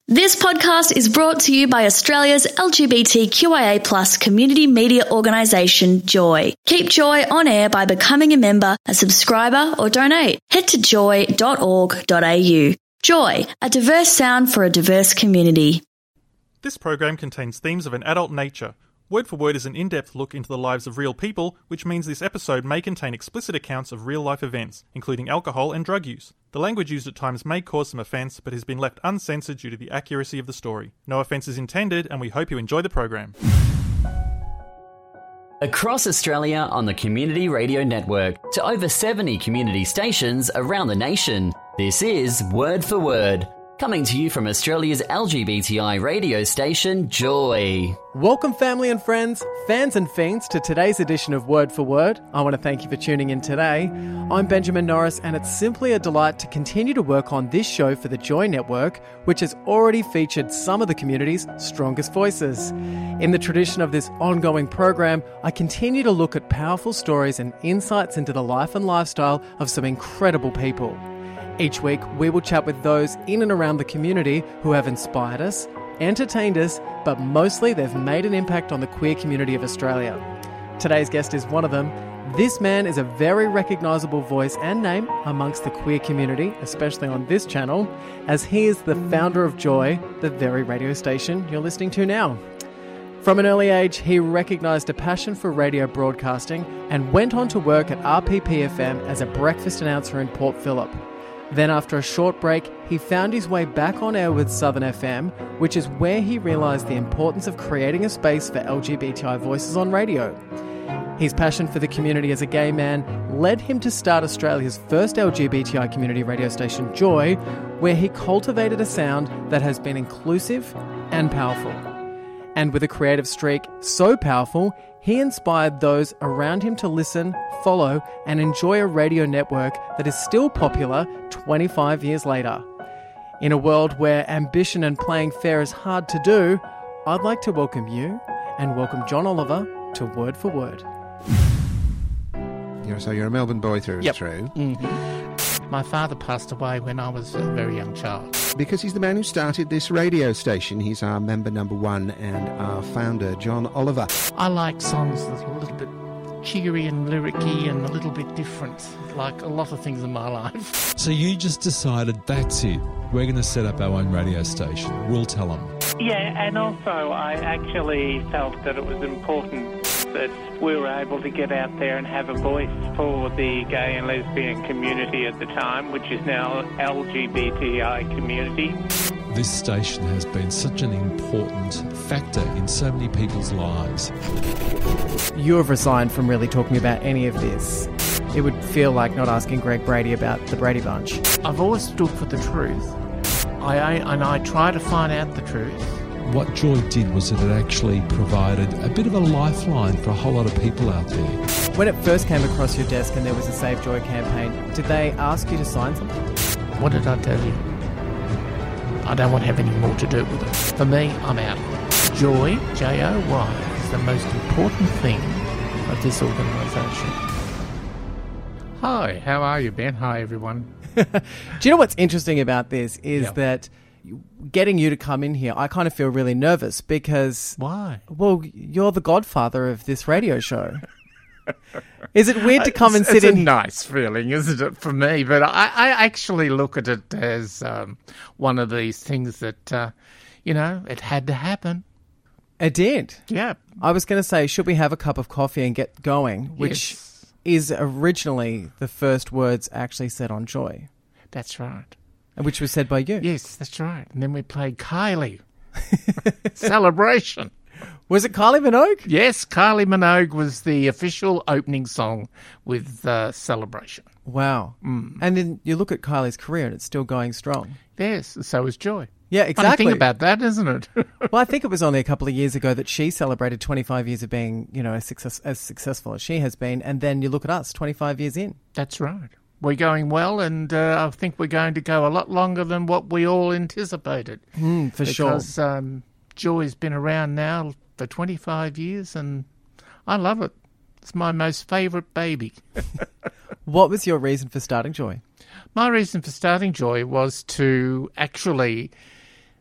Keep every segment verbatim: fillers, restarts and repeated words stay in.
This podcast is brought to you by Australia's L G B T Q I A plus community media organisation, Joy. Keep Joy on air by becoming a member, a subscriber or donate. Head to joy dot org dot a u. Joy, a diverse sound for a diverse community. This program contains themes of an adult nature. Word for Word is an in-depth look into the lives of real people, which means this episode may contain explicit accounts of real-life events, including alcohol and drug use. The language used at times may cause some offence, but has been left uncensored due to the accuracy of the story. No offence is intended, and we hope you enjoy the program. Across Australia on the Community Radio Network to over seventy community stations around the nation, this is Word for Word, coming to you from Australia's L G B T I radio station, Joy. Welcome, family and friends, fans and fiends, to today's edition of Word for Word. I want to thank you for tuning in today. I'm Benjamin Norris, and it's simply a delight to continue to work on this show for the Joy Network, which has already featured some of the community's strongest voices. In the tradition of this ongoing program, I continue to look at powerful stories and insights into the life and lifestyle of some incredible people. Each week, we will chat with those in and around the community who have inspired us, entertained us, but mostly they've made an impact on the queer community of Australia. Today's guest is one of them. This man is a very recognisable voice and name amongst the queer community, especially on this channel, as he is the founder of Joy, the very radio station you're listening to now. From an early age, he recognised a passion for radio broadcasting and went on to work at R P P F M as a breakfast announcer in Port Phillip. Then after a short break, he found his way back on air with Southern F M, which is where he realised the importance of creating a space for L G B T I voices on radio. His passion for the community as a gay man led him to start Australia's first L G B T I community radio station, Joy, where he cultivated a sound that has been inclusive and powerful. And with a creative streak so powerful, he inspired those around him to listen, follow, and enjoy a radio network that is still popular twenty-five years later. In a world where ambition and playing fair is hard to do, I'd like to welcome you and welcome John Oliver to Word for Word. You're, so you're a Melbourne boy through Yep. and through. Mm-hmm. My father passed away when I was a very young child. Because he's the man who started this radio station. He's our member number one and our founder, John Oliver. I like songs that are a little bit cheery and lyric-y and a little bit different, like a lot of things in my life. So you just decided, that's it, we're going to set up our own radio station. We'll tell them. Yeah, and also I actually felt that it was important that we were able to get out there and have a voice for the gay and lesbian community at the time, which is now L G B T I community. This station has been such an important factor in so many people's lives. You have resigned from really talking about any of this. It would feel like not asking Greg Brady about the Brady Bunch. I've always stood for the truth. I, I and I try to find out the truth. What Joy did was that it actually provided a bit of a lifeline for a whole lot of people out there. When it first came across your desk and there was a Save Joy campaign, did they ask you to sign something? What did I tell you? I don't want to have any more to do with it. For me, I'm out. Joy, J O Y, is the most important thing of this organisation. Hi, how are you, Ben? Hi, everyone. Do you know what's interesting about this is Yeah. that getting you to come in here, I kind of feel really nervous because... Why? Well, you're the godfather of this radio show. Is it weird to come and sit it's in... It's a nice feeling, isn't it, for me? But I, I actually look at it as um, one of these things that, uh, you know, it had to happen. It did. Yeah. I was going to say, should we have a cup of coffee and get going? Which Yes. is originally the first words actually said on Joy. That's right. Which was said by you. Yes, that's right. And then we played Kylie. Celebration. Was it Kylie Minogue? Yes, Kylie Minogue was the official opening song with uh, Celebration. Wow. Mm. And then you look at Kylie's career and it's still going strong. Yes, so is Joy. Yeah, Funny exactly. thing about that, isn't it? Well, I think it was only a couple of years ago that she celebrated twenty-five years of being, you know, as, success, as successful as she has been. And then you look at us, twenty-five years in. That's right. We're going well, and uh, I think we're going to go a lot longer than what we all anticipated. Mm, for sure. Because um, Joy's been around now for twenty-five years, and I love it. It's my most favourite baby. What was your reason for starting Joy? My reason for starting Joy was to actually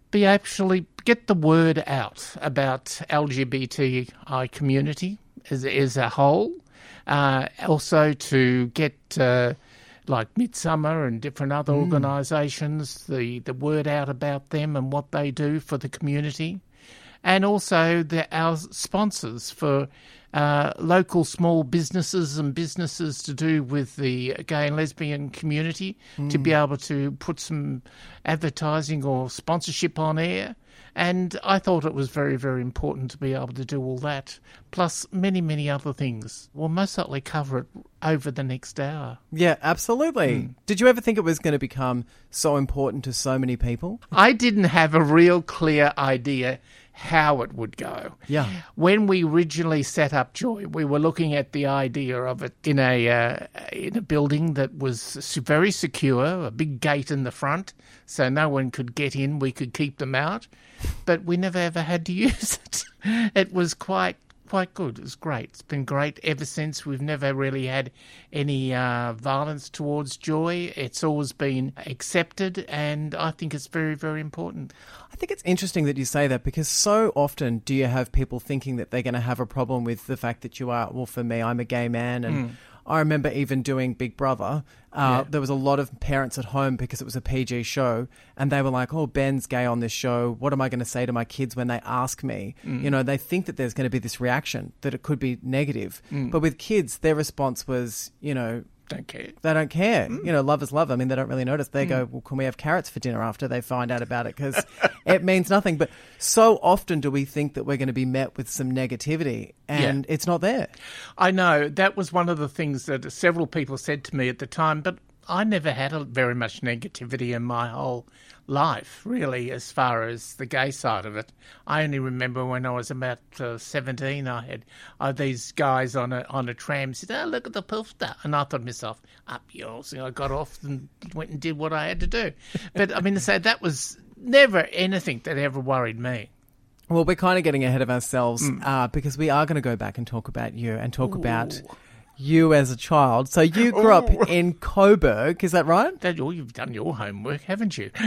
be actually get the word out about L G B T I community as, as a whole. Uh, also to get uh, like Midsummer and different other mm. organisations, the, the word out about them and what they do for the community. And also the, our sponsors for uh, local small businesses and businesses to do with the gay and lesbian community mm. to be able to put some advertising or sponsorship on air. And I thought it was very, very important to be able to do all that, plus many, many other things. We'll most certainly cover it over the next hour. Yeah, absolutely. Mm. Did you ever think it was going to become so important to so many people? I didn't have a real clear idea how it would go. Yeah. When we originally set up Joy, we were looking at the idea of it in a uh, in a building that was very secure, a big gate in the front, so no one could get in, we could keep them out, but we never ever had to use it. It was quite quite good. It was great. It's been great ever since. We've never really had any uh, violence towards Joy. It's always been accepted, and I think it's very, very important. I think it's interesting that you say that, because so often do you have people thinking that they're going to have a problem with the fact that you are, well, for me, I'm a gay man, and mm. I remember even doing Big Brother. Uh, yeah. There was a lot of parents at home because it was a P G show, and they were like, oh, Ben's gay on this show. What am I going to say to my kids when they ask me? Mm. You know, they think that there's going to be this reaction, that it could be negative. Mm. But with kids, their response was, you know, don't care. They don't care. Mm. You know, love is love. I mean, they don't really notice. They mm. go, well, can we have carrots for dinner after they find out about it? Because it means nothing. But so often do we think that we're going to be met with some negativity, and yeah. it's not there. I know. That was one of the things that several people said to me at the time, but I never had a, very much negativity in my whole life, really, as far as the gay side of it. I only remember when I was about uh, seventeen, I had uh, these guys on a on a tram said, oh, look at the poster. And I thought to myself, up yours. And I got off and went and did what I had to do. But, I mean, so that was never anything that ever worried me. Well, we're kind of getting ahead of ourselves mm. uh, because we are going to go back and talk about you and talk Ooh. about you as a child. So you grew up in Coburg, is that right? That, oh, you've done your homework, haven't you?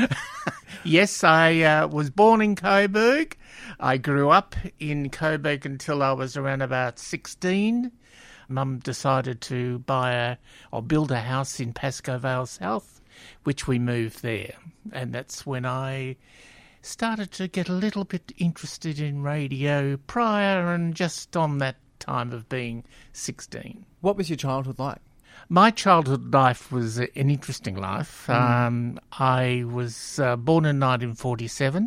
Yes, I uh, was born in Coburg. I grew up in Coburg until I was around about sixteen. Mum decided to buy a, or build a house in Pascoe Vale South, which we moved there. And that's when I started to get a little bit interested in radio prior and just on that time of being sixteen. What was your childhood like? My childhood life was an interesting life. Mm. Um, I was uh, born in nineteen forty-seven.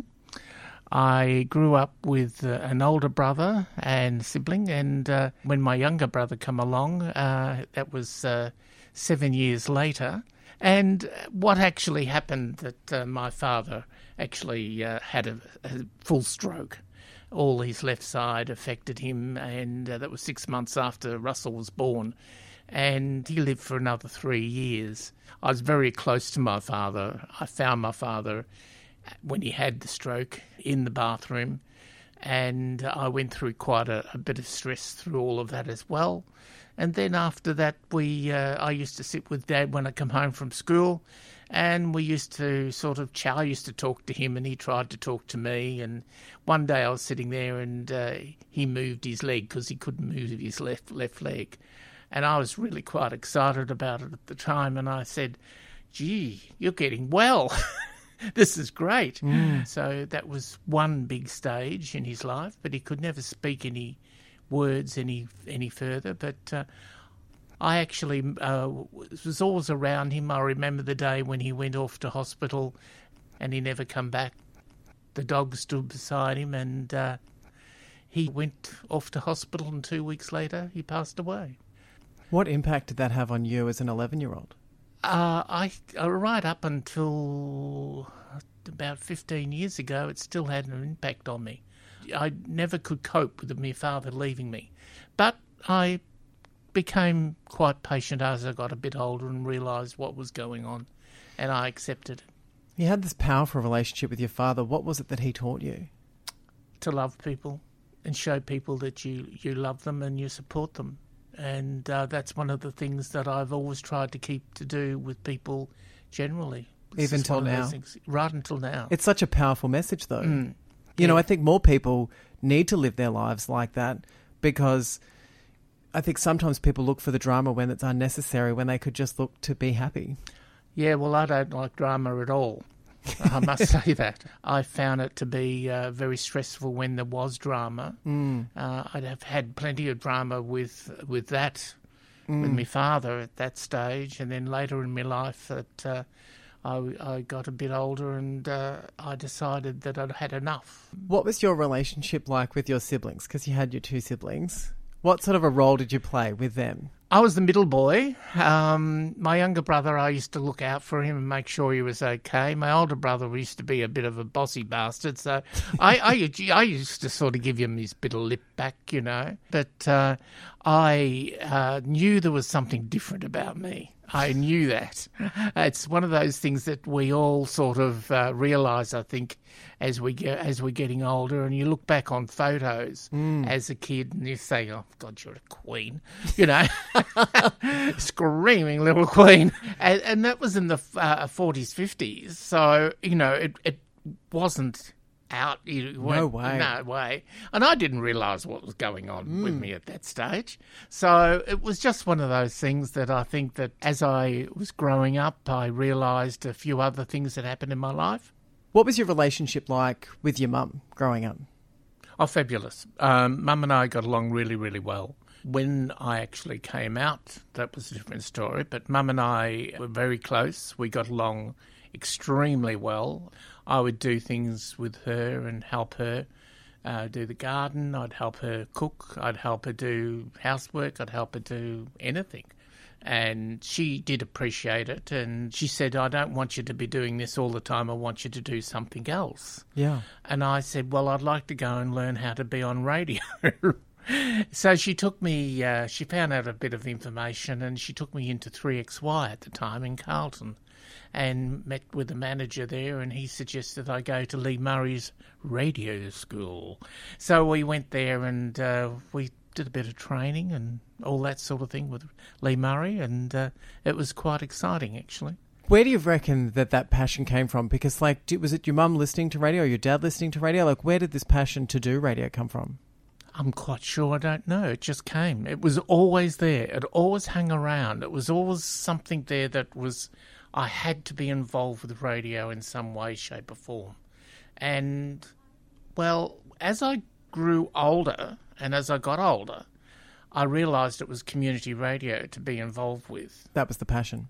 I grew up with uh, an older brother and sibling, and uh, when my younger brother came along, uh, that was uh, seven years later. And what actually happened that uh, my father actually uh, had a, a full stroke. All his left side affected him, and uh, that was six months after Russell was born. And he lived for another three years. I was very close to my father. I found my father when he had the stroke in the bathroom, and I went through quite a, a bit of stress through all of that as well. And then after that, we uh, I used to sit with Dad when I come home from school, and we used to sort of chat. I used to talk to him, and he tried to talk to me. And one day I was sitting there, and uh, he moved his leg because he couldn't move his left left leg. And I was really quite excited about it at the time. And I said, gee, you're getting well. This is great. Mm. So that was one big stage in his life, but he could never speak any words any any further. But uh, I actually uh, was always around him. I remember the day when he went off to hospital and he never come back. The dog stood beside him, and uh, he went off to hospital, and two weeks later he passed away. What impact did that have on you as an eleven-year-old? Uh, I uh, right up until about fifteen years ago, it still had an impact on me. I never could cope with my father leaving me. But I became quite patient as I got a bit older and realised what was going on, and I accepted it. You had this powerful relationship with your father. What was it that he taught you? To love people and show people that you, you love them and you support them. And uh, that's one of the things that I've always tried to keep to do with people generally. It's Even just till one of those now. things. Right until now. It's such a powerful message, though. Mm. You know, Yeah. I think more people need to live their lives like that, because I think sometimes people look for the drama when it's unnecessary, when they could just look to be happy. Yeah, well, I don't like drama at all. I must say that. I found it to be uh, very stressful when there was drama. Mm. Uh, I'd have had plenty of drama with with that, Mm. with my father at that stage, and then later in my life that uh, I, I got a bit older and uh, I decided that I'd had enough. What was your relationship like with your siblings? Because you had your two siblings. What sort of a role did you play with them? I was the middle boy. Um, my younger brother, I used to look out for him and make sure he was okay. My older brother used to be a bit of a bossy bastard, so I, I, I used to sort of give him his bit of lip back, you know. But uh, I uh, knew there was something different about me. I knew that. It's one of those things that we all sort of uh, realise, I think, as we get as we're getting older, and you look back on photos Mm. as a kid, and you say, "Oh God, you're a queen," you know, screaming little queen, and, and that was in the uh, forties, fifties. So you know, it it wasn't out. It No weren't- way. No way. And I didn't realise what was going on with me at that stage. So it was just one of those things that I think that as I was growing up, I realised a few other things that happened in my life. What was your relationship like with your mum growing up? Oh, fabulous. Um, Mum and I got along really, really well. When I actually came out, that was a different story, but Mum and I were very close. We got along extremely well. I would do things with her and help her uh, do the garden. I'd help her cook. I'd help her do housework. I'd help her do anything. And she did appreciate it. And she said, I don't want you to be doing this all the time. I want you to do something else. Yeah. And I said, well, I'd like to go and learn how to be on radio. So she took me, uh, she found out a bit of information, and she took me into three X Y at the time in Carlton and met with the manager there, and he suggested I go to Lee Murray's radio school. So we went there and uh, we did a bit of training and all that sort of thing with Lee Murray, and uh, it was quite exciting, actually. Where do you reckon that that passion came from? Because, like, did- was it your mum listening to radio or your dad listening to radio? Like, where did this passion to do radio come from? I'm quite sure I don't know. It just came. It was always there. It always hung around. It was always something there that was... I had to be involved with radio in some way, shape or form. And, well, as I grew older and as I got older, I realised it was community radio to be involved with. That was the passion.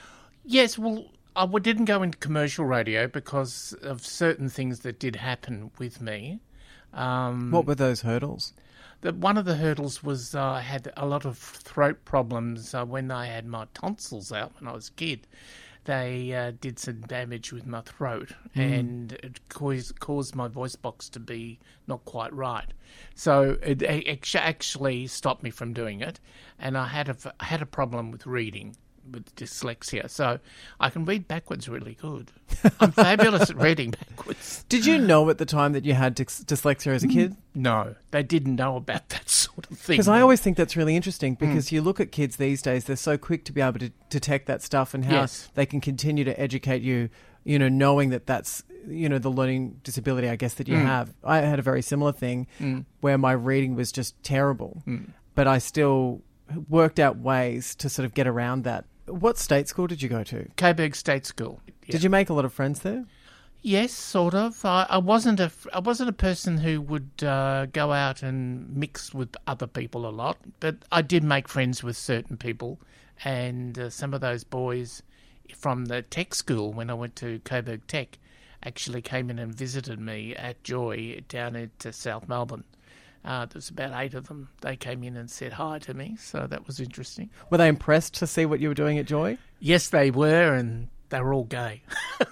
Yes, well, I w- didn't go into commercial radio because of certain things that did happen with me. Um, What were those hurdles? The, one of the hurdles was uh, I had a lot of throat problems uh, when I had my tonsils out when I was a kid. They uh, did some damage with my throat, Mm. and it caused, caused my voice box to be not quite right. So it, it actu- actually stopped me from doing it, and I had a, I had a problem with reading, with dyslexia. So I can read backwards really good. I'm fabulous at reading backwards. Did you know at the time that you had dys- dyslexia as a kid? No, they didn't know about that sort of thing. Because I always think that's really interesting, because you look at kids these days, they're so quick to be able to detect that stuff and how Yes. they can continue to educate you, you know, knowing that that's, you know, the learning disability, I guess, that you Mm. have. I had a very similar thing Mm. where my reading was just terrible, Mm. but I still worked out ways to sort of get around that. What state school did you go to? Coburg State School. Yeah. Did you make a lot of friends there? Yes, sort of. I, I wasn't a I wasn't a person who would uh, go out and mix with other people a lot, but I did make friends with certain people, and uh, some of those boys from the tech school when I went to Coburg Tech actually came in and visited me at Joy down at uh, South Melbourne. Uh, there was about eight of them. They came in and said hi to me, so that was interesting. Were they impressed to see what you were doing at Joy? Yes, they were, and they were all gay.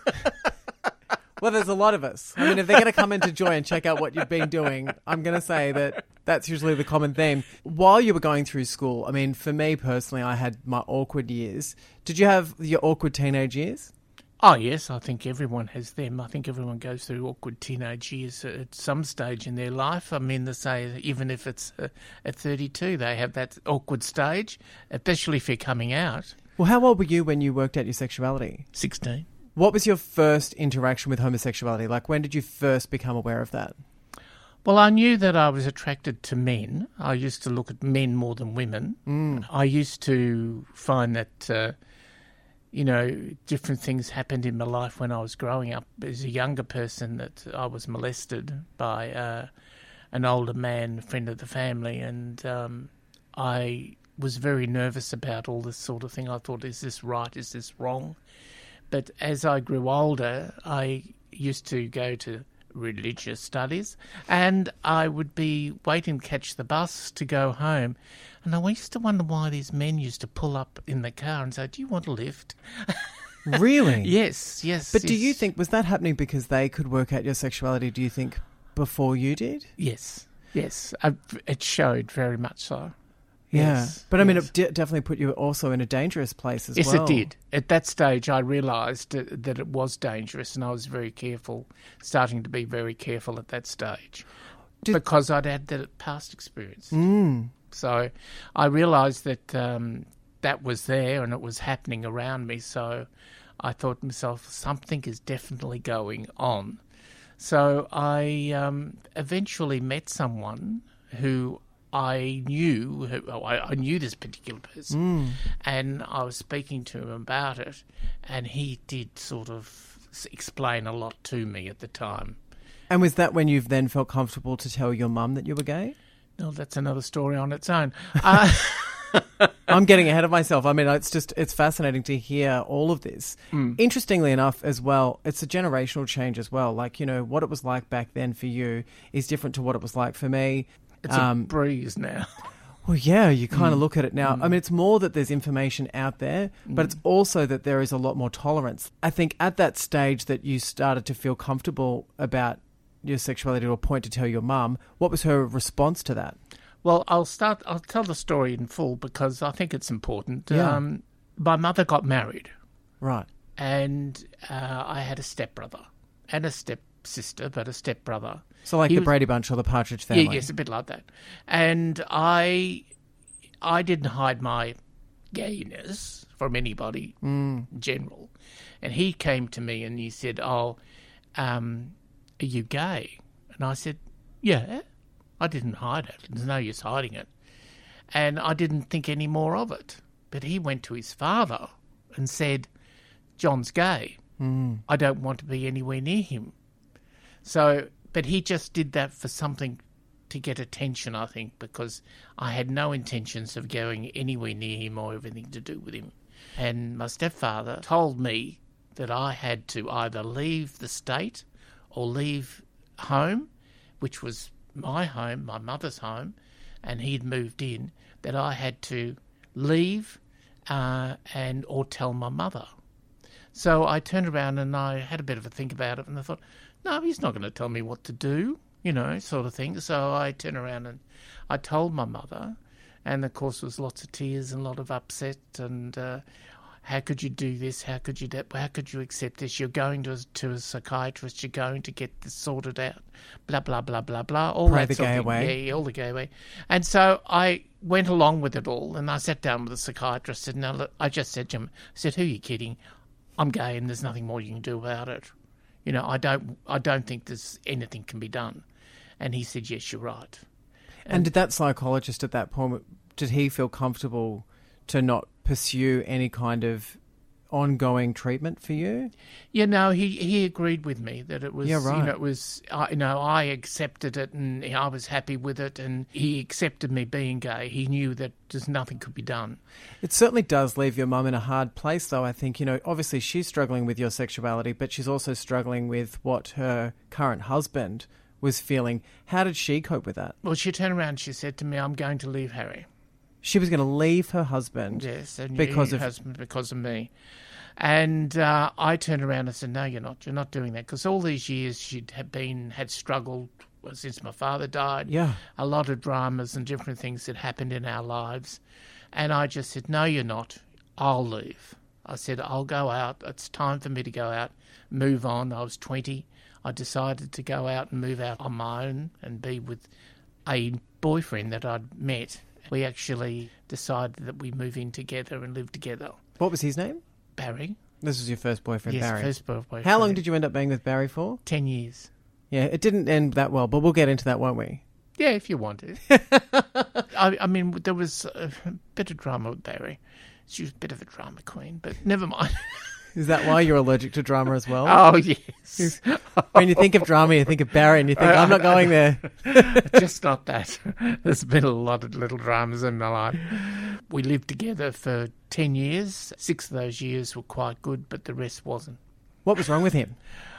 Well, there's a lot of us. I mean, if they're going to come into Joy and check out what you've been doing, I'm going to say that that's usually the common theme. While you were going through school, I mean, for me personally, I had my awkward years. Did you have your awkward teenage years? Oh, yes, I think everyone has them. I think everyone goes through awkward teenage years at some stage in their life. I mean, they say even if it's uh, at thirty-two, they have that awkward stage, especially if you're coming out. Well, how old were you when you worked out your sexuality? sixteen. What was your first interaction with homosexuality? Like, when did you first become aware of that? Well, I knew that I was attracted to men. I used to look at men more than women. Mm. I used to find that, uh, you know, different things happened in my life when I was growing up. As a younger person, that I was molested by uh, an older man, a friend of the family, and um, I was very nervous about all this sort of thing. I thought, is this right? Is this wrong? But as I grew older, I used to go to religious studies, and I would be waiting to catch the bus to go home, and I used to wonder why these men used to pull up in the car and say, do you want a lift? Really? Yes, yes. But yes. do you think, was that happening because they could work out your sexuality, do you think, before you did? Yes, yes. I, it showed very much so. Yeah, Yes, but I mean, yes. it d- definitely put you also in a dangerous place as Yes, well. it did. At that stage, I realised that, that it was dangerous, and I was very careful, starting to be very careful at that stage, Did- because I'd had that past experience. Mm. So I realised that um, that was there and it was happening around me, so I thought to myself, something is definitely going on. So I um, eventually met someone who I knew, who, I, I knew this particular person, Mm. and I was speaking to him about it, and he did sort of s- explain a lot to me at the time. And was that when you've then felt comfortable to tell your mum that you were gay? No, that's another story on its own. Uh, I'm getting ahead of myself. I mean, it's just, it's fascinating to hear all of this. Mm. Interestingly enough as well, it's a generational change as well. Like, you know, what it was like back then for you is different to what it was like for me. It's Um, a breeze now. Well, yeah, you kind of Mm. look at it now. I mean, it's more that there's information out there, but it's also that there is a lot more tolerance. I think at that stage that you started to feel comfortable about your sexuality to a point to tell your mum, what was her response to that? Well, I'll start. I'll tell the story in full because I think it's important. Yeah. Um, my mother got married, Right. and uh, I had a stepbrother and a stepsister, but a stepbrother. So like He the was- Brady Bunch or the Partridge Family. Yeah, yes, a bit like that. And I, I didn't hide my gayness from anybody Mm. in general. And he came to me and he said, "Oh, um, are you gay?" And I said, "Yeah." I didn't hide it. There's no use hiding it. And I didn't think any more of it. But he went to his father and said, "John's gay. Mm. I don't want to be anywhere near him." So, but he just did that for something to get attention, I think, because I had no intentions of going anywhere near him or anything to do with him. And my stepfather told me that I had to either leave the state or leave home, which was my home, my mother's home, and he'd moved in, that I had to leave uh, and or tell my mother. So I turned around and I had a bit of a think about it, and I thought, no, he's not going to tell me what to do, you know, sort of thing. So I turned around and I told my mother, and of course there was lots of tears and a lot of upset, and uh, how could you do this? How could you that? How could you accept this? You're going to a, to a psychiatrist. You're going to get this sorted out. Blah blah blah blah blah. All Pray that the sort gay of thing. away. Yeah, yeah, all the gay away. And so I went along with it all, and I sat down with the psychiatrist. And now look, I just said to him, I said, "Who are you kidding? I'm gay, and there's nothing more you can do about it. You know, I don't, I don't think there's anything can be done." And he said, "Yes, you're right." And did that psychologist at that point, did he feel comfortable to not pursue any kind of ongoing treatment for you? Yeah, no, he, he agreed with me that it was, Yeah, right. you know, it was, I, you know, I accepted it and I was happy with it, and he accepted me being gay. He knew that just nothing could be done. It certainly does leave your mum in a hard place, though, I think. You know, obviously she's struggling with your sexuality, but she's also struggling with what her current husband was feeling. How did she cope with that? Well, she turned around and she said to me, "I'm going to leave Harry." She was going to leave her husband. Yes, and Because your of- husband, because of me. And uh, I turned around and said, "No, you're not. You're not doing that." Because all these years she'd have been, had struggled since my father died. Yeah. A lot of dramas and different things that happened in our lives. And I just said, "No, you're not. I'll leave." I said, "I'll go out. It's time for me to go out, move on." I was twenty. I decided to go out and move out on my own and be with a boyfriend that I'd met. We actually decided that we move in together and live together. What was his name? Barry. This was your first boyfriend, yes, Barry. first boyfriend. How long did you end up being with Barry for? Ten years. Yeah, it didn't end that well, but we'll get into that, won't we? Yeah, if you want to. I, I mean, there was a bit of drama with Barry. She was a bit of a drama queen, but never mind. Is that why you're allergic to drama as well? Oh, yes. When you think of drama, you think of Barry and you think, I'm not going there. Just not that. There's been a lot of little dramas in my life. We lived together for ten years. Six of those years were quite good, but the rest wasn't. What was wrong with him?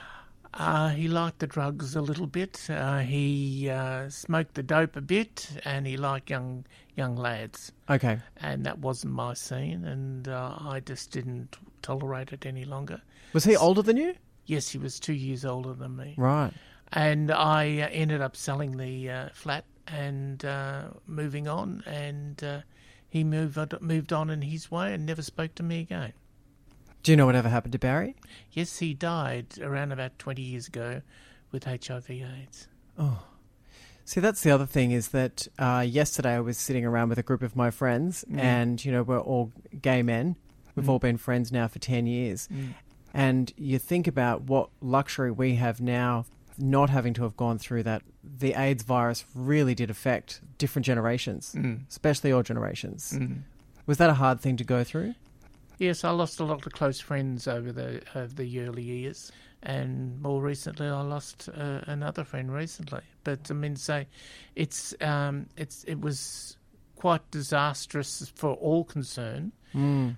Uh, he liked the drugs a little bit. Uh, he uh, smoked the dope a bit, and he liked young young lads. Okay. And that wasn't my scene, and uh, I just didn't tolerate it any longer. Was he older than you? Yes, he was two years older than me. Right. And I uh, ended up selling the uh, flat and uh, moving on, and uh, he moved moved on in his way and never spoke to me again. Do you know whatever happened to Barry? Yes, he died around about twenty years ago with H I V AIDS. Oh. See, that's the other thing is that uh, yesterday I was sitting around with a group of my friends mm. and, you know, we're all gay men. We've mm. all been friends now for ten years. Mm. And you think about what luxury we have now not having to have gone through that. The AIDS virus really did affect different generations, mm. especially your generations. Mm. Was that a hard thing to go through? Yes, I lost a lot of close friends over the over the early years, and more recently, I lost uh, another friend recently. But I mean, say, it's um, it's it was quite disastrous for all concerned, mm.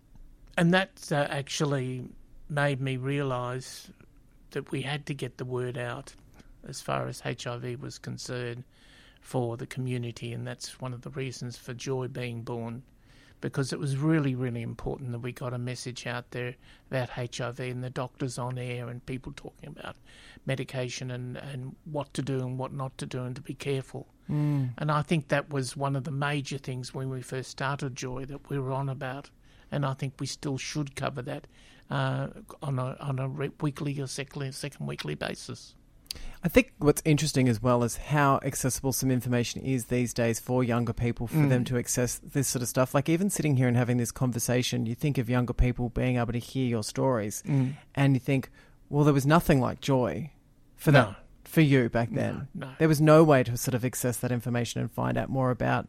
and that uh, actually made me realise that we had to get the word out as far as H I V was concerned for the community, and that's one of the reasons for Joy being born. Because it was really, really important that we got a message out there about H I V and the doctors on air and people talking about medication and, and what to do and what not to do and to be careful. Mm. And I think that was one of the major things when we first started Joy that we were on about. And I think we still should cover that uh, on a on a weekly or second, second weekly basis. I think what's interesting as well is how accessible some information is these days for younger people, for mm. them to access this sort of stuff. Like even sitting here and having this conversation, you think of younger people being able to hear your stories mm. and you think, well, there was nothing like Joy for no. that for you back then. No, no. There was no way to sort of access that information and find out more about,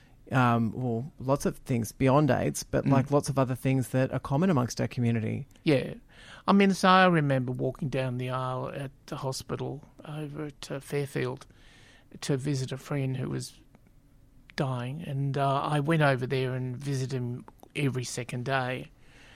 um, well, lots of things beyond AIDS, but mm. like lots of other things that are common amongst our community. Yeah. I mean, so I remember walking down the aisle at the hospital over at uh, Fairfield to visit a friend who was dying, and uh, I went over there and visited him every second day,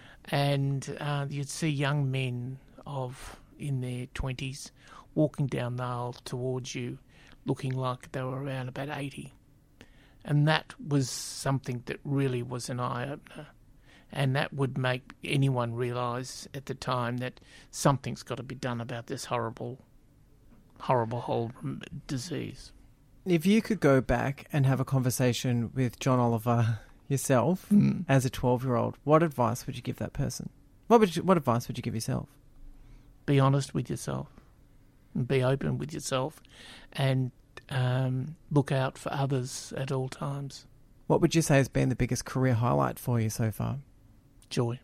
and uh, you'd see young men of in their twenties walking down the aisle towards you, looking like they were around about eighty, and that was something that really was an eye-opener. And that would make anyone realise at the time that something's got to be done about this horrible, horrible whole disease. If you could go back and have a conversation with John Oliver yourself mm. as a twelve-year-old, what advice would you give that person? What would you, what advice would you give yourself? Be honest with yourself. And be open with yourself. And um, look out for others at all times. What would you say has been the biggest career highlight for you so far? Joy.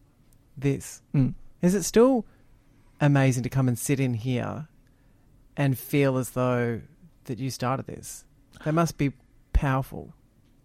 This. Mm. Is it still amazing to come and sit in here and feel as though that you started this? That must be powerful.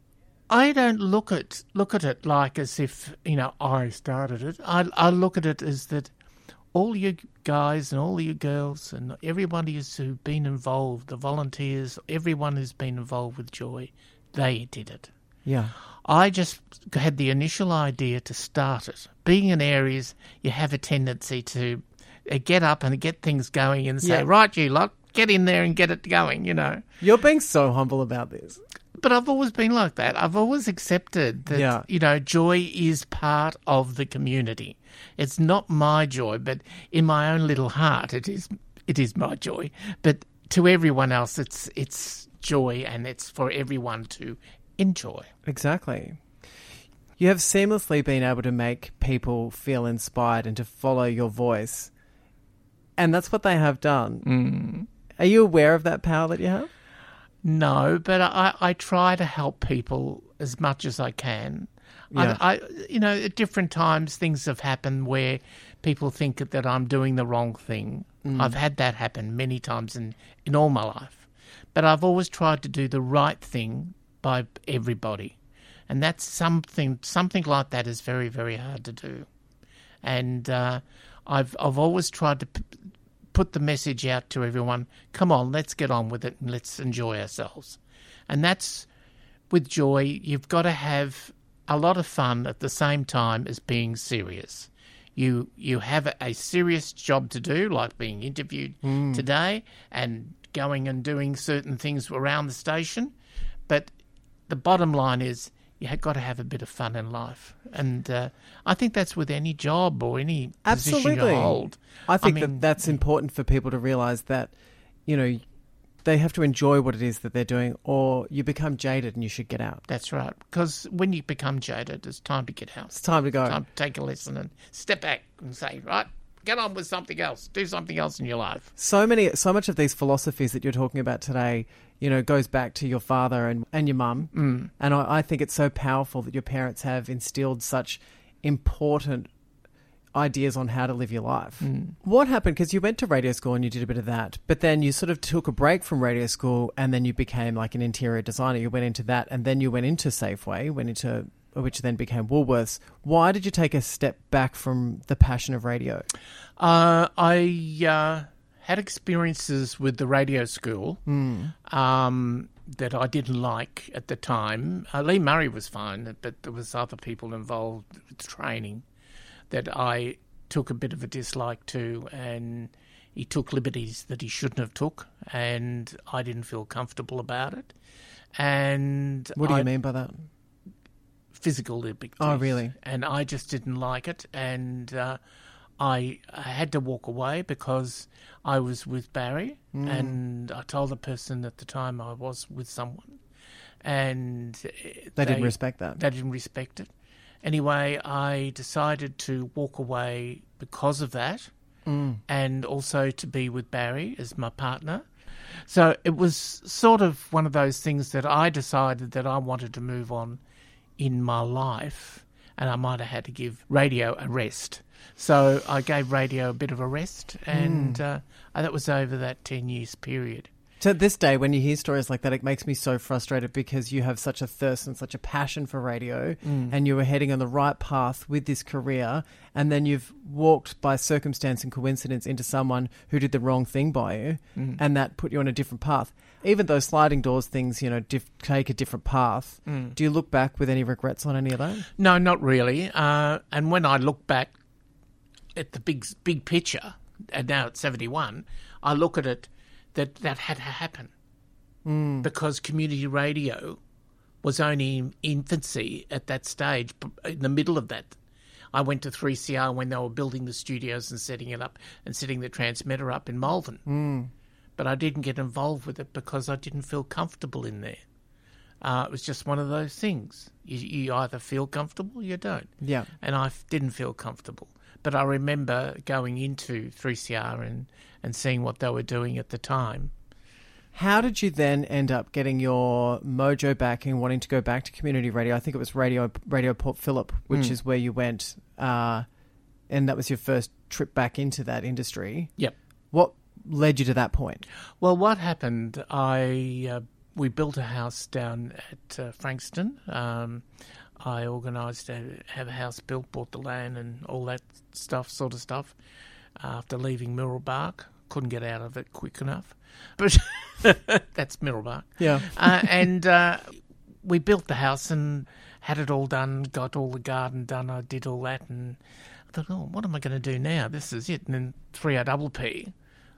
I don't look at look at it like as if, you know, I started it. I, I look at it as that all you guys and all you girls and everybody who's been involved, the volunteers, everyone who's been involved with Joy, they did it. Yeah. I just had the initial idea to start it. Being in areas, you have a tendency to get up and get things going and say, yeah. right, you lot, get in there and get it going, you know. You're being so humble about this. But I've always been like that. I've always accepted that, yeah. you know, Joy is part of the community. It's not my joy, but in my own little heart, it is it is my joy. But to everyone else, it's it's joy, and it's for everyone to enjoy. Exactly. You have seamlessly been able to make people feel inspired and to follow your voice. And that's what they have done. Mm. Are you aware of that power that you have? No, but I, I try to help people as much as I can. Yeah. I, I, you know, at different times things have happened where people think that I'm doing the wrong thing. Mm. I've had that happen many times in, in all my life. But I've always tried to do the right thing by everybody. And that's something, something like that is very, very hard to do. And uh, I've, I've always tried to p- put the message out to everyone, come on, let's get on with it and let's enjoy ourselves. And that's, with Joy, you've got to have a lot of fun at the same time as being serious. You you have a serious job to do, like being interviewed mm. today and going and doing certain things around the station. But the bottom line is you've got to have a bit of fun in life. And uh, I think that's with any job or any Absolutely. position you hold. I think I mean, that that's important for people to realise that, you know, they have to enjoy what it is that they're doing, or you become jaded and you should get out. That's right. Because when you become jaded, it's time to get out. It's time to go. Time to take a lesson and step back and say, right, get on with something else. Do something else in your life. So many, so much of these philosophies that you're talking about today, you know, goes back to your father and, and your mum. Mm. And I, I think it's so powerful that your parents have instilled such important ideas on how to live your life. Mm. What happened? Because you went to radio school and you did a bit of that, but then you sort of took a break from radio school and then you became like an interior designer. You went into that and then you went into Safeway, went into which then became Woolworths. Why did you take a step back from the passion of radio? Uh, I uh, had experiences with the radio school mm. um, that I didn't like at the time. Uh, Lee Murray was fine, but there was other people involved with training that I took a bit of a dislike to, and he took liberties that he shouldn't have took, and I didn't feel comfortable about it. And what do I, you mean by that? Physical liberties. Oh, really? And I just didn't like it, and uh, I, I had to walk away because I was with Barry, mm. and I told the person at the time I was with someone, and they, they didn't respect that. They didn't respect it. Anyway, I decided to walk away because of that, mm. and also to be with Barry as my partner. So it was sort of one of those things that I decided that I wanted to move on in my life, and I might have had to give radio a rest. So I gave radio a bit of a rest, and mm. uh, that was over that ten years period. To this day, when you hear stories like that, it makes me so frustrated because you have such a thirst and such a passion for radio, mm. and you were heading on the right path with this career, and then you've walked by circumstance and coincidence into someone who did the wrong thing by you, mm. and that put you on a different path. Even though sliding doors things, you know, diff- take a different path, mm. do you look back with any regrets on any of that? No, not really. Uh, and when I look back at the big big picture, and now at seventy-one, I look at it that that had to happen mm. because community radio was only in infancy at that stage, in the middle of that. I went to three C R when they were building the studios and setting it up and setting the transmitter up in Malvern. Mm. But I didn't get involved with it because I didn't feel comfortable in there. Uh, it was just one of those things. You, you either feel comfortable or you don't. Yeah. And I f- didn't feel comfortable. But I remember going into three C R and, and seeing what they were doing at the time. How did you then end up getting your mojo back and wanting to go back to community radio? I think it was Radio Radio Port Phillip, which mm. is where you went, uh, and that was your first trip back into that industry. Yep. What led you to that point? Well, what happened, I uh, we built a house down at uh, Frankston. Um, I organised to have a house built, bought the land and all that stuff, sort of stuff, after leaving Mirrabbark. Couldn't get out of it quick enough. But that's Mirrabbark. Yeah. uh, and uh, we built the house and had it all done, got all the garden done. I did all that, and I thought, oh, what am I going to do now? This is it. And then three R P P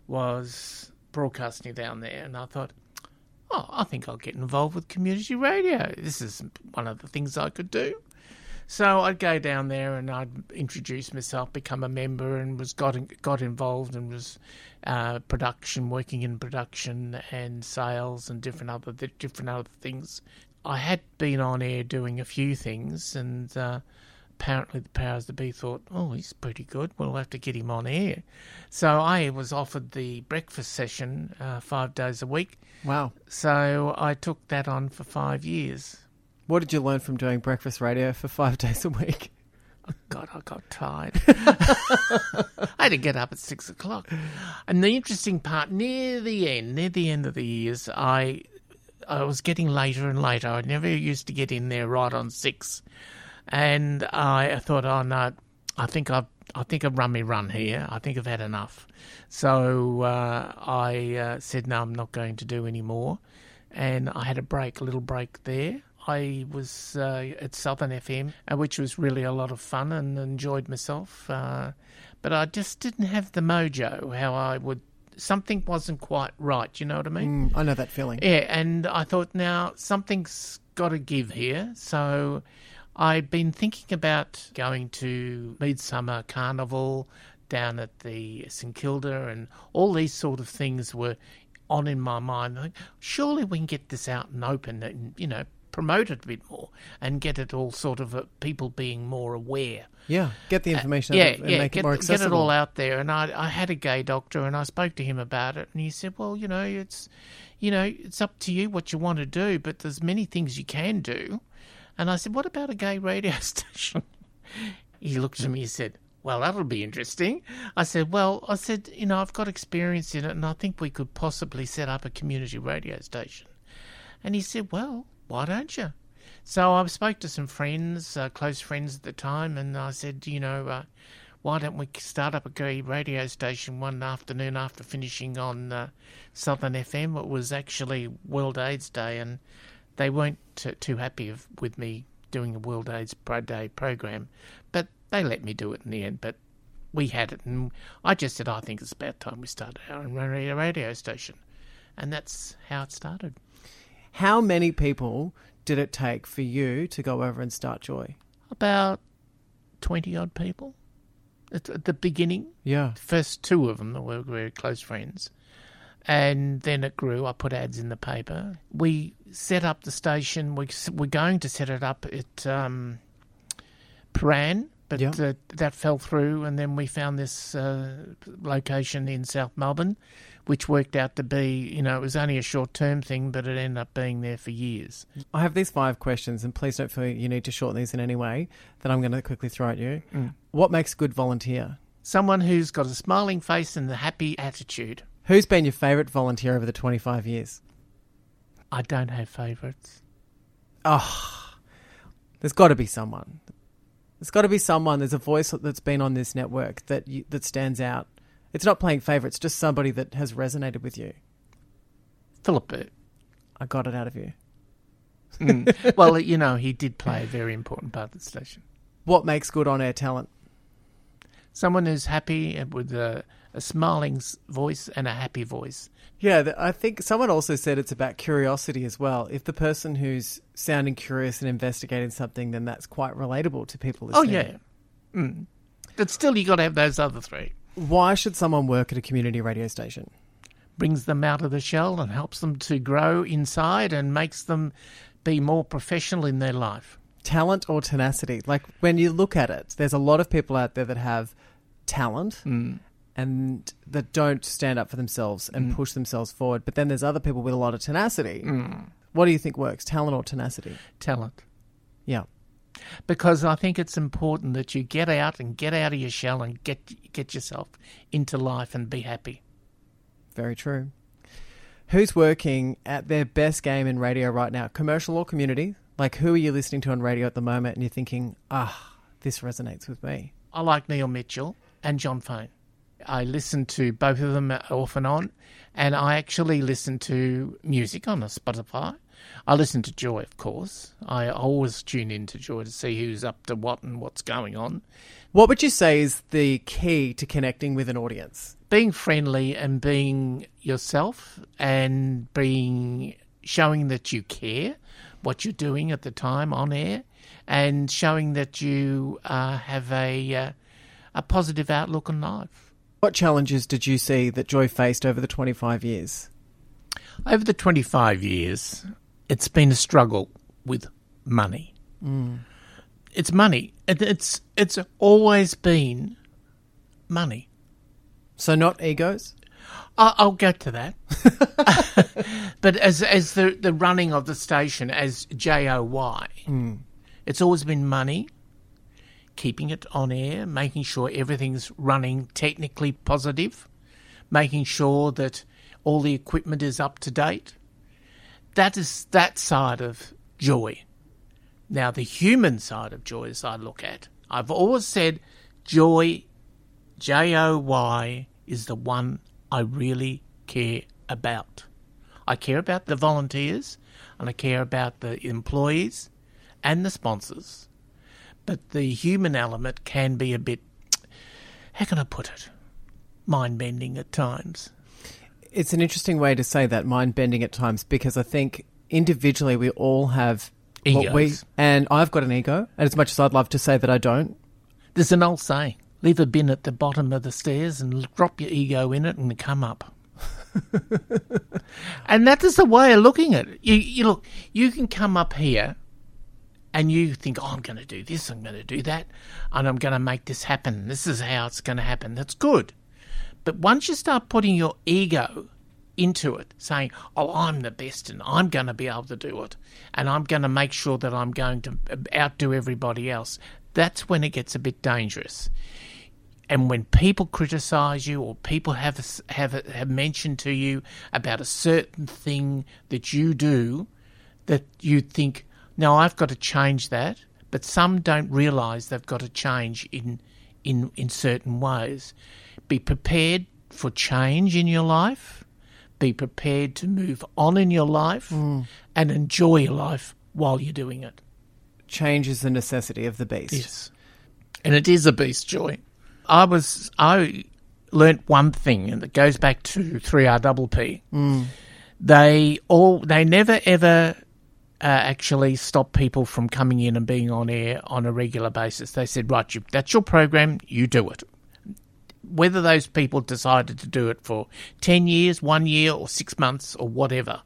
was broadcasting down there, and I thought, oh, I think I'll get involved with community radio. This is one of the things I could do. So I'd go down there and I'd introduce myself, become a member, and was got in, got involved and was uh, production, working in production and sales and different other different other things. I had been on air doing a few things, and uh, apparently the powers that be thought, oh, he's pretty good, we'll have to get him on air. So I was offered the breakfast session uh, five days a week. Wow. So I took that on for five years. What did you learn from doing breakfast radio for five days a week? Oh, God, I got tired. I had to get up at six o'clock. And the interesting part, near the end, near the end of the years, I I was getting later and later. I never used to get in there right on six. And I, I thought, oh, no, I think I've I think I've run me run here. I think I've had enough. So uh, I uh, said, no, I'm not going to do any more. And I had a break, a little break there. I was uh, at Southern F M, uh, which was really a lot of fun and enjoyed myself. Uh, but I just didn't have the mojo, how I would... Something wasn't quite right, you know what I mean? Mm, I know that feeling. Yeah, and I thought, now, something's got to give here. So I'd been thinking about going to Midsummer Carnival down at the St Kilda, and all these sort of things were on in my mind. Like, surely we can get this out and open and, you know, promote it a bit more and get it all sort of uh, people being more aware. Yeah, get the information uh, out yeah, and yeah, make get, it more accessible. Get it all out there. And I, I had a gay doctor and I spoke to him about it, and he said, well, you know, it's, you know, it's up to you what you want to do, but there's many things you can do. And I said, what about a gay radio station? He looked at me and said, well, that'll be interesting. I said, well, I said, you know, I've got experience in it and I think we could possibly set up a community radio station. And he said, well, why don't you? So I spoke to some friends, uh, close friends at the time, and I said, you know, uh, why don't we start up a gay radio station one afternoon after finishing on uh, Southern F M? It was actually World AIDS Day, and they weren't t- too happy of, with me doing a World AIDS Day program, but they let me do it in the end. But we had it, and I just said, I think it's about time we started our own radio, radio station. And that's how it started. How many people did it take for you to go over and start Joy? About twenty-odd people at, at the beginning. Yeah. The first two of them were very close friends. And then it grew. I put ads in the paper. We set up the station. We, we're going to set it up at um, Prahran, but yeah. uh, that fell through. And then we found this uh, location in South Melbourne, which worked out to be, you know, it was only a short-term thing, but it ended up being there for years. I have these five questions, and please don't feel you need to shorten these in any way, that I'm going to quickly throw at you. Mm. What makes a good volunteer? Someone who's got a smiling face and a happy attitude. Who's been your favourite volunteer over the twenty-five years? I don't have favourites. Oh, there's got to be someone. There's got to be someone. There's a voice that's been on this network that you, that stands out. It's not playing favourites, just somebody that has resonated with you. Philip Burt. I got it out of you. Mm. Well, you know, he did play a very important part of the station. What makes good on-air talent? Someone who's happy with a, a smiling voice and a happy voice. Yeah, I think someone also said it's about curiosity as well. If the person who's sounding curious and investigating something, then that's quite relatable to people listening. Oh, yeah. Mm. But still, you got to have those other three. Why should someone work at a community radio station? Brings them out of the shell and helps them to grow inside and makes them be more professional in their life. Talent or tenacity? Like, when you look at it, there's a lot of people out there that have talent mm. and that don't stand up for themselves and mm. push themselves forward. But then there's other people with a lot of tenacity. Mm. What do you think works, talent or tenacity? Talent. Yeah. Because I think it's important that you get out and get out of your shell and get get yourself into life and be happy. Very true. Who's working at their best game in radio right now, commercial or community? Like, who are you listening to on radio at the moment and you're thinking, ah, this resonates with me? I like Neil Mitchell and John Fane. I listen to both of them off and on, and I actually listen to music on a Spotify. I listen to Joy, of course. I always tune in to Joy to see who's up to what and what's going on. What would you say is the key to connecting with an audience? Being friendly and being yourself and being showing that you care what you're doing at the time on air and showing that you uh, have a uh, a positive outlook on life. What challenges did you see that Joy faced over the twenty-five years? Over the twenty-five years, it's been a struggle with money. Mm. It's money. It, it's it's always been money. So not egos? I'll, I'll get to that. But as as the, the running of the station as J O Y, mm. it's always been money, keeping it on air, making sure everything's running technically positive, making sure that all the equipment is up to date. That is that side of joy. Now, the human side of joy, as I look at, I've always said joy, J O Y, is the one I really care about. I care about the volunteers and I care about the employees and the sponsors. But the human element can be a bit, how can I put it, mind-bending at times. It's an interesting way to say that, mind-bending at times, because I think individually we all have egos. What we, and I've got an ego, and as much as I'd love to say that I don't. There's an old saying, leave a bin at the bottom of the stairs and drop your ego in it and come up. And that is the way of looking at it. You, you look, you can come up here and you think, oh, I'm going to do this, I'm going to do that, and I'm going to make this happen. This is how it's going to happen. That's good. But once you start putting your ego into it, saying, oh, I'm the best and I'm going to be able to do it, and I'm going to make sure that I'm going to outdo everybody else, that's when it gets a bit dangerous. And when people criticise you, or people have have have mentioned to you about a certain thing that you do, that you think, no, I've got to change that. But some don't realise they've got to change in in in certain ways. Be prepared for change in your life. Be prepared to move on in your life mm. and enjoy your life while you're doing it. Change is the necessity of the beast. Yes, and it is a beast, Joy. I was I learnt one thing, and it goes back to three R P P. Mm. They all they never ever uh, actually stop people from coming in and being on air on a regular basis. They said, right, you, that's your program, you do it. Whether those people decided to do it for ten years, one year, or six months, or whatever,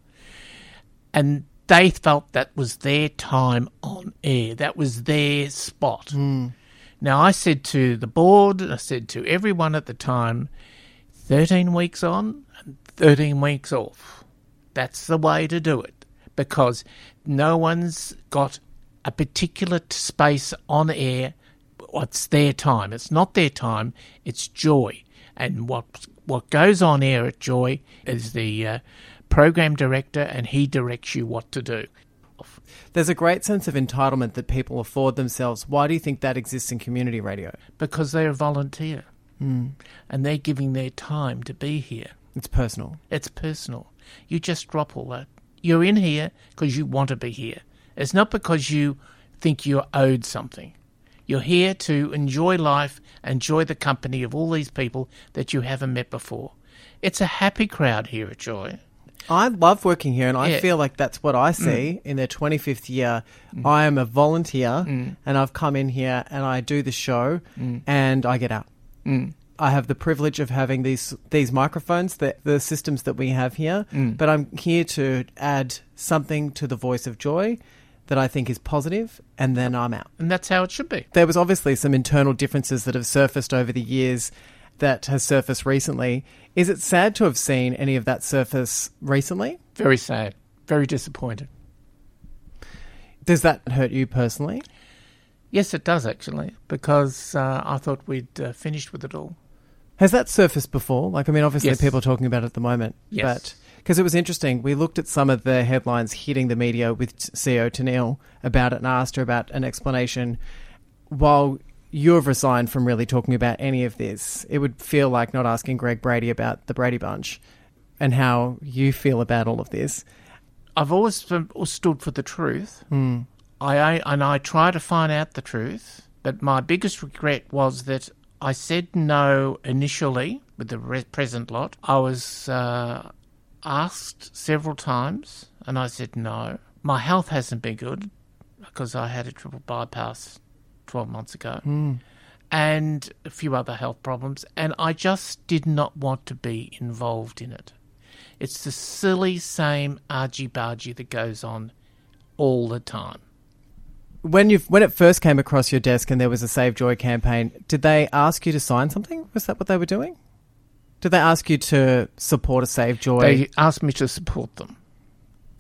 and they felt that was their time on air. That was their spot. Mm. Now, I said to the board, I said to everyone at the time, thirteen weeks on and thirteen weeks off. That's the way to do it, because no one's got a particular space on air. It's their time. It's not their time. It's Joy. And what what goes on air at Joy is the uh, program director, and he directs you what to do. There's a great sense of entitlement that people afford themselves. Why do you think that exists in community radio? Because they're a volunteer. Mm. And they're giving their time to be here. It's personal. It's personal. You just drop all that. You're in here because you want to be here. It's not because you think you're owed something. You're here to enjoy life, enjoy the company of all these people that you haven't met before. It's a happy crowd here at Joy. I love working here, and I yeah. feel like that's what I see mm. in their twenty-fifth year. Mm. I am a volunteer, mm. and I've come in here and I do the show, mm. and I get out. Mm. I have the privilege of having these these microphones, the, the systems that we have here, mm. but I'm here to add something to the voice of Joy that I think is positive, and then I'm out. And that's how it should be. There was obviously some internal differences that have surfaced over the years that has surfaced recently. Is it sad to have seen any of that surface recently? Very sad. Very disappointed. Does that hurt you personally? Yes, it does, actually, because uh, I thought we'd uh, finished with it all. Has that surfaced before? Like, I mean, obviously yes. people are talking about it at the moment. Yes. But because it was interesting, we looked at some of the headlines hitting the media with C E O Tennille about it and asked her about an explanation. While you have resigned from really talking about any of this, it would feel like not asking Greg Brady about the Brady Bunch and how you feel about all of this. I've always stood for the truth. Mm. I, I and I try to find out the truth, but my biggest regret was that I said no initially with the present lot. I was uh, asked several times, and I said no. My health hasn't been good because I had a triple bypass twelve months ago, mm. and a few other health problems, and I just did not want to be involved in it. It's the silly same argy-bargy that goes on all the time. When you when it first came across your desk and there was a Save Joy campaign, did they ask you to sign something? Was that what they were doing? Did they ask you to support a Save Joy? They asked me to support them.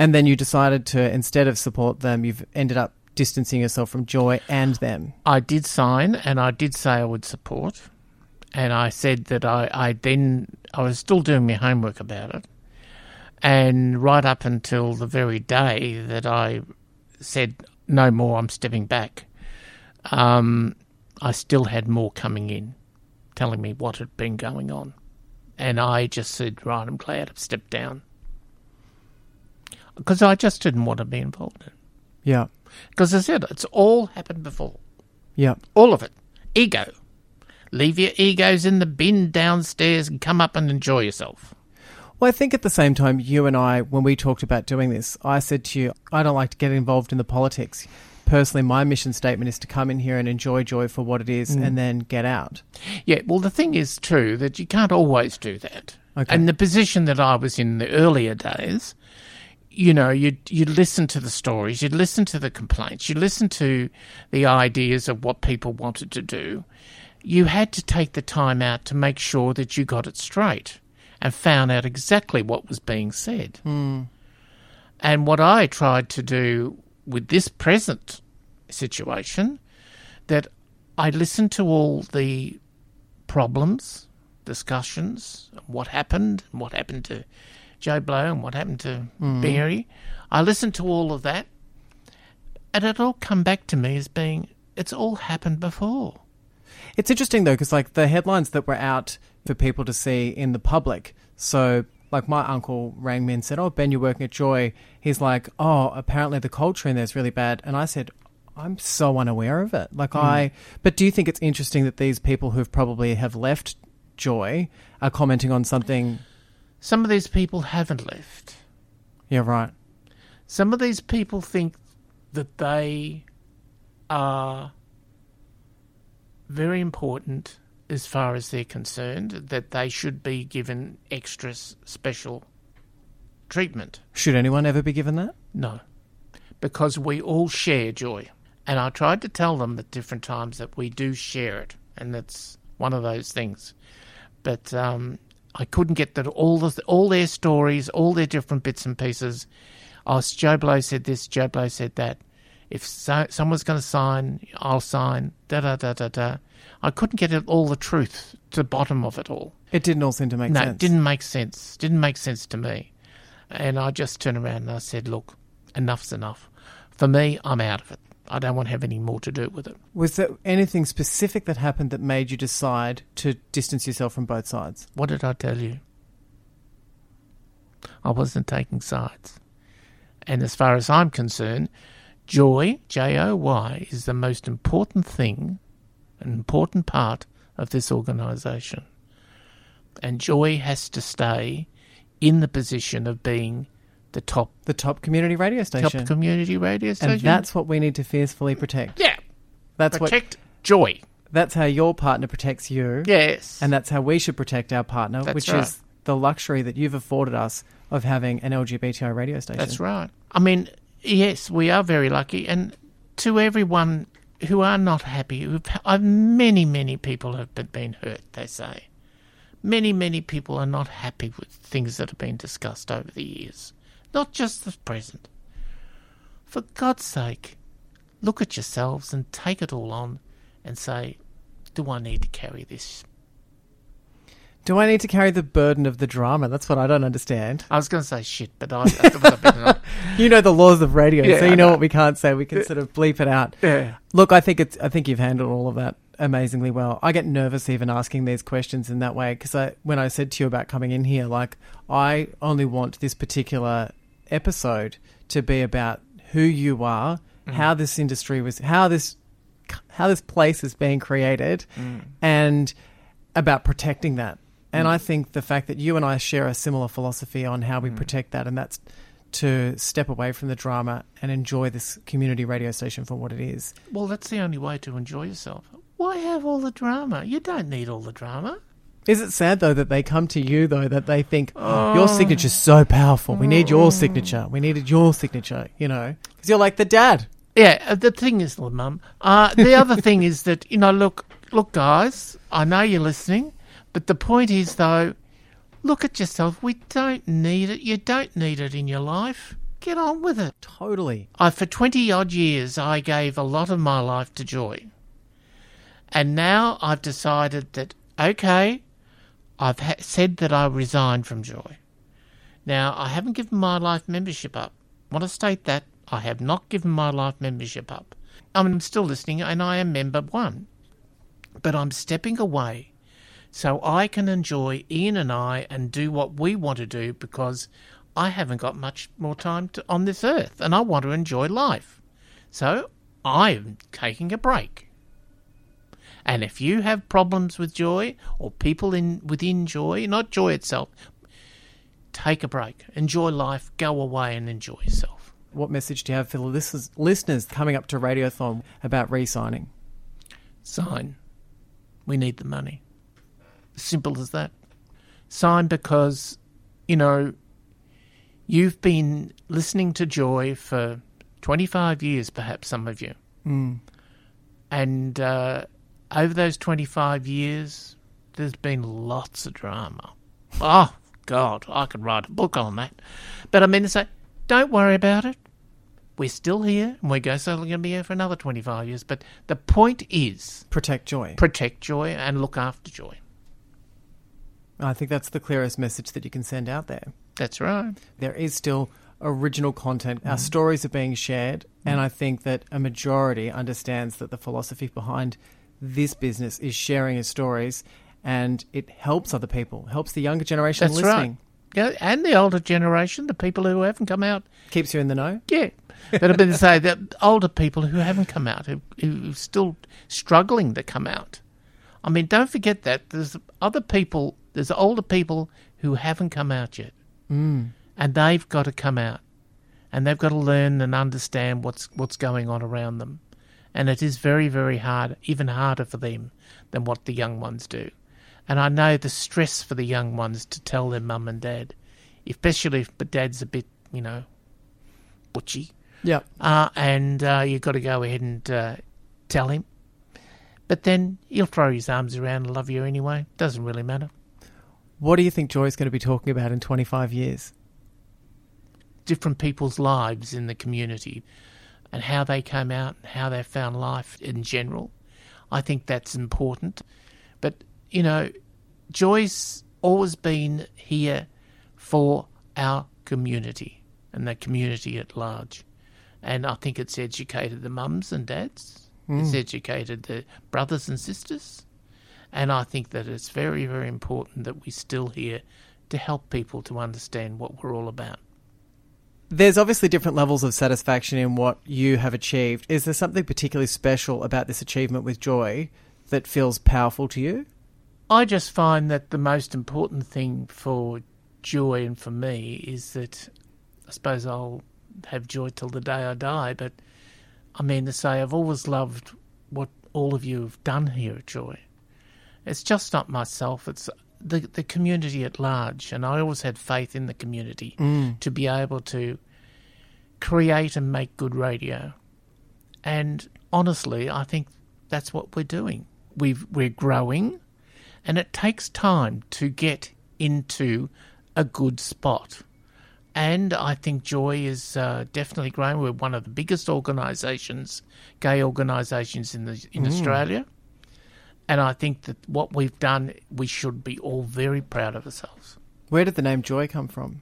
And then you decided to, instead of support them, you've ended up distancing yourself from Joy and them. I did sign, and I did say I would support, and I said that I, I then, I was still doing my homework about it, and right up until the very day that I said, no more, I'm stepping back, um, I still had more coming in, telling me what had been going on. And I just said, right, I'm glad I've stepped down. Because I just didn't want to be involved in it. Yeah. Because as I said, it's all happened before. Yeah. All of it. Ego. Leave your egos in the bin downstairs and come up and enjoy yourself. Well, I think at the same time, you and I, when we talked about doing this, I said to you, I don't like to get involved in the politics. Personally, my mission statement is to come in here and enjoy Joy for what it is mm. and then get out. Yeah, well, the thing is, true, that you can't always do that. Okay. And the position that I was in the earlier days, you know, you'd, you'd listen to the stories, you'd listen to the complaints, you'd listen to the ideas of what people wanted to do. You had to take the time out to make sure that you got it straight and found out exactly what was being said. Mm. And what I tried to do with this present situation, that I listened to all the problems, discussions, what happened, what happened to Joe Blow and what happened to mm. Barry. I listened to all of that, and it all come back to me as being, it's all happened before. It's interesting, though, because like the headlines that were out for people to see in the public, so like my uncle rang me and said, oh, Ben, you're working at Joy. He's like, oh, apparently the culture in there is really bad. And I said, I'm so unaware of it. Like mm. I, but do you think it's interesting that these people who've probably have left Joy are commenting on something? Some of these people haven't left. Yeah, right. Some of these people think that they are very important as far as they're concerned, that they should be given extra special treatment. Should anyone ever be given that? No, because we all share Joy. And I tried to tell them at different times that we do share it, and that's one of those things. But um, I couldn't get that all the all their stories, all their different bits and pieces. Oh, Joe Blow said this, Joe Blow said that. If so, someone's going to sign, I'll sign, da-da-da-da-da. I couldn't get it, all the truth to the bottom of it all. It didn't all seem to make no, sense. No, it didn't make sense. Didn't make sense to me. And I just turned around and I said, look, enough's enough. For me, I'm out of it. I don't want to have any more to do with it. Was there anything specific that happened that made you decide to distance yourself from both sides? What did I tell you? I wasn't taking sides. And as far as I'm concerned, Joy, J O Y, is the most important thing, an important part of this organisation. And Joy has to stay in the position of being the top... The top community radio station. Top community radio station. And that's what we need to fiercely protect. Yeah. That's protect what, Joy. That's how your partner protects you. Yes. And that's how we should protect our partner, that's which right. is the luxury that you've afforded us of having an L G B T I radio station. That's right. I mean, yes, we are very lucky. And to everyone who are not happy, who've, uh, many, many people have been hurt, they say. Many, many people are not happy with things that have been discussed over the years. Not just the present. For God's sake, look at yourselves and take it all on and say, do I need to carry this? Do I need to carry the burden of the drama? That's what I don't understand. I was going to say shit, but I... I better not. You know the laws of radio, yeah, so you I know, know what we can't say. We can yeah. sort of bleep it out. Yeah. Look, I think it's. I think you've handled all of that amazingly well. I get nervous even asking these questions in that way because I, when I said to you about coming in here, like, I only want this particular episode to be about who you are, mm. how this industry was, how this, how this place is being created, mm. and about protecting that. And mm. I think the fact that you and I share a similar philosophy on how we mm. protect that, and that's to step away from the drama and enjoy this community radio station for what it is. Well, that's the only way to enjoy yourself. Why have all the drama? You don't need all the drama. Is it sad, though, that they come to you, though, that they think, oh, your signature's so powerful. We need your signature. We needed your signature, you know, because you're like the dad. Yeah, the thing is, little mum, uh, the other thing is that, you know, look, look, guys, I know you're listening, but the point is, though, look at yourself. We don't need it. You don't need it in your life. get on with it. Totally. I, for twenty-odd years, I gave a lot of my life to Joy. And now I've decided that, okay, I've ha- said that I resigned from Joy. Now, I haven't given my life membership up. I want to state that. I have not given my life membership up. I mean, I'm still listening, and I am member one. But I'm stepping away so I can enjoy Ian and I and do what we want to do, because I haven't got much more time to, on this earth, and I want to enjoy life. So I'm taking a break. And if you have problems with Joy, or people in within Joy, not Joy itself, take a break. Enjoy life. Go away and enjoy yourself. What message do you have for the listeners, listeners coming up to Radiothon about re-signing? Sign. We need the money. Simple as that. Sign because, you know, you've been listening to Joy for twenty-five years, perhaps, some of you. Mm. And uh, over those twenty-five years, there's been lots of drama. Oh, God, I could write a book on that. But I mean to say, don't worry about it. We're still here, and we're going to be here for another twenty-five years. But the point is... Protect Joy. Protect Joy and look after Joy. I think that's the clearest message that you can send out there. That's right. There is still original content. Mm. Our stories are being shared, mm. and I think that a majority understands that the philosophy behind this business is sharing your stories, and it helps other people, helps the younger generation That's listening. Right. Yeah, and the older generation, the people who haven't come out. Keeps you in the know? Yeah. But I've been to say that older people who haven't come out, who, who are still struggling to come out. I mean, don't forget that. There's other people, there's older people who haven't come out yet. Mm. And they've got to come out. And they've got to learn and understand what's what's going on around them. And it is very, very hard, even harder for them than what the young ones do. And I know the stress for the young ones to tell their mum and dad, especially if the dad's a bit, you know, butchy. Yeah. Uh, and uh, you've got to go ahead and uh, tell him. But then he'll throw his arms around and love you anyway. Doesn't really matter. What do you think Joy's going to be talking about in twenty-five years? Different people's lives in the community and how they came out and how they found life in general. I think that's important. But, you know, Joy's always been here for our community and the community at large. And I think it's educated the mums and dads. Mm. It's educated the brothers and sisters. And I think that it's very, very important that we're still here to help people to understand what we're all about. There's obviously different levels of satisfaction in what you have achieved. Is there something particularly special about this achievement with Joy that feels powerful to you? I just find that the most important thing for Joy and for me is that I suppose I'll have Joy till the day I die, but I mean to say I've always loved what all of you have done here at Joy. It's just not myself, it's the the community at large, and I always had faith in the community mm. to be able to create and make good radio. And honestly, I think that's what we're doing. We've, we're growing, and it takes time to get into a good spot. And I think Joy is uh, definitely growing. We're one of the biggest organisations, gay organisations in the in mm. Australia. And I think that what we've done, we should be all very proud of ourselves. Where did the name Joy come from?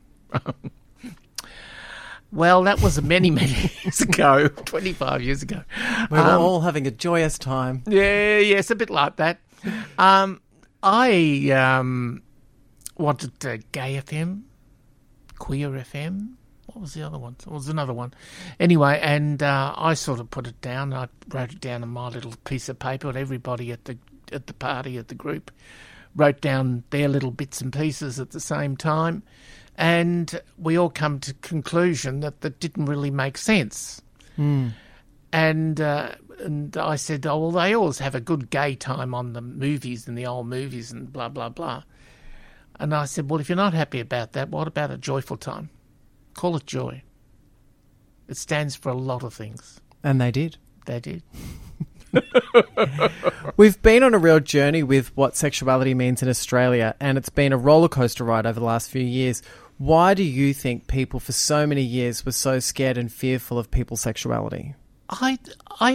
Well, that was many, many years ago, twenty-five years ago. We were um, all having a joyous time. Yeah, yes, a bit like that. Um, I um, wanted uh, Gay F M, Queer F M. What was the other one? There was another one. Anyway, and uh, I sort of put it down. I wrote it down on my little piece of paper, and everybody at the at the party, at the group, wrote down their little bits and pieces at the same time. And we all come to conclusion that that didn't really make sense. Mm. And uh, and I said, oh, well, they always have a good gay time on the movies and the old movies and blah, blah, blah. And I said, well, if you're not happy about that, what about a joyful time? Call it Joy. It stands for a lot of things. And they did. They did. We've been on a real journey with what sexuality means in Australia, and it's been a roller coaster ride over the last few years. Why do you think people for so many years were so scared and fearful of people's sexuality? I, I,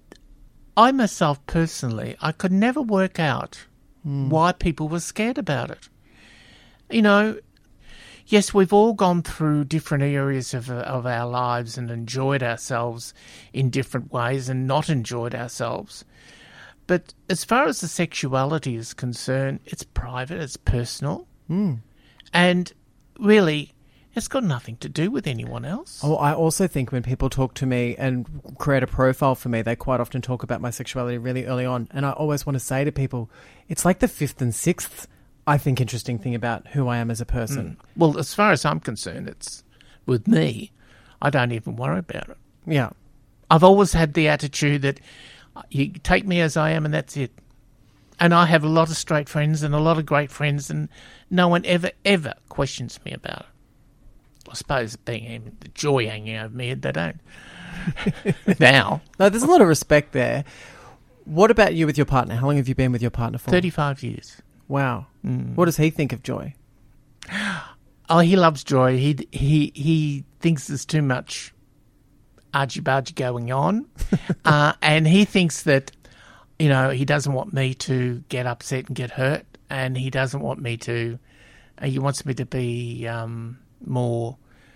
I myself personally, I could never work out mm. why people were scared about it. You know, yes, we've all gone through different areas of of our lives and enjoyed ourselves in different ways and not enjoyed ourselves. But as far as the sexuality is concerned, it's private, it's personal, mm. and really, it's got nothing to do with anyone else. Oh, I also think when people talk to me and create a profile for me, they quite often talk about my sexuality really early on. And I always want to say to people, it's like the fifth and sixth, I think, interesting thing about who I am as a person. Mm. Well, as far as I'm concerned, it's with me, I don't even worry about it. Yeah. I've always had the attitude that you take me as I am and that's it. And I have a lot of straight friends and a lot of great friends, and no one ever, ever questions me about it. I suppose being the joy hanging over me, they don't. Now. No, there's a lot of respect there. What about you with your partner? How long have you been with your partner for? thirty-five years. Wow. Mm. What does he think of Joy? Oh, he loves Joy. He he he thinks there's too much argy-bargy going on. uh, and he thinks that, you know, he doesn't want me to get upset and get hurt, and he doesn't want me to, uh, he wants me to be um, more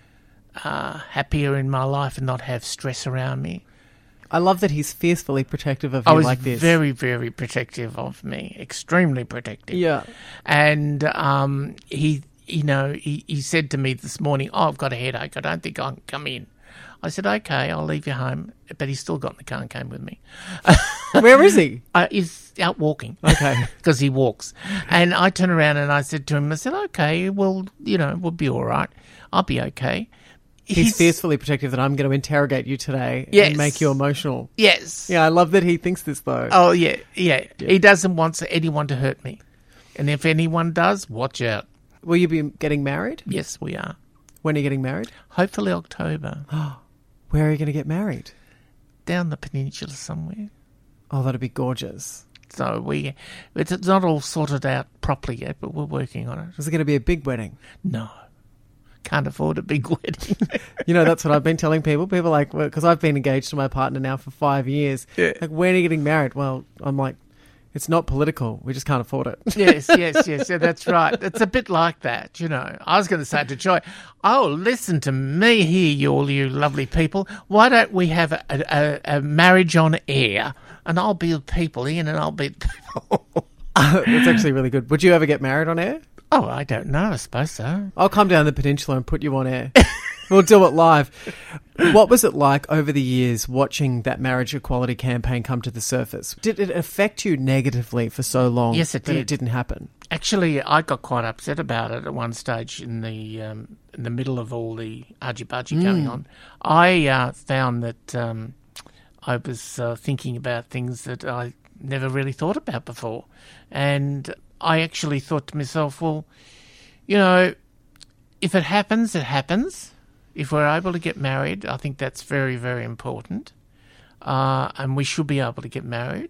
uh, happier in my life and not have stress around me. I love that he's fiercely protective of you oh, like this. very, very protective of me, extremely protective. Yeah. And um, he, you know, he, he said to me this morning, oh, I've got a headache, I don't think I can come in. I said, okay, I'll leave you home. But he's still got in the car and came with me. Where is he? Uh, he's out walking. Okay. Because he walks. And I turned around and I said to him, I said, okay, well, you know, we'll be all right. I'll be okay. He's, He's fiercely protective that I'm going to interrogate you today yes. and make you emotional. Yes. Yeah, I love that he thinks this, though. Oh, yeah, yeah, yeah. He doesn't want anyone to hurt me. And if anyone does, watch out. Will you be getting married? Yes, we are. When are you getting married? Hopefully October. Where are you going to get married? Down the peninsula somewhere. Oh, that'd be gorgeous. So we, it's not all sorted out properly yet, but we're working on it. Is it going to be a big wedding? No. Can't afford a big wedding. You know, that's what I've been telling people. People are like, because well, I've been engaged to my partner now for five years. Yeah. Like, when are you getting married? Well, I'm like, it's not political. We just can't afford it. Yes, yes, yes. Yeah, that's right. It's a bit like that, you know. I was going to say to Joy, oh, listen to me here, you all you lovely people. Why don't we have a, a, a marriage on air? And I'll be the people, Ian, and I'll be the people. That's actually really good. Would you ever get married on air? Oh, I don't know. I suppose so. I'll come down the peninsula and put you on air. We'll do it live. What was it like over the years watching that marriage equality campaign come to the surface? Did it affect you negatively for so long? Yes, it that did. It didn't happen. Actually, I got quite upset about it at one stage in the um, in the middle of all the argy-bargy mm. going on. I uh, found that um, I was uh, thinking about things that I never really thought about before. And I actually thought to myself, well, you know, if it happens, it happens. If we're able to get married, I think that's very, very important. Uh, and we should be able to get married.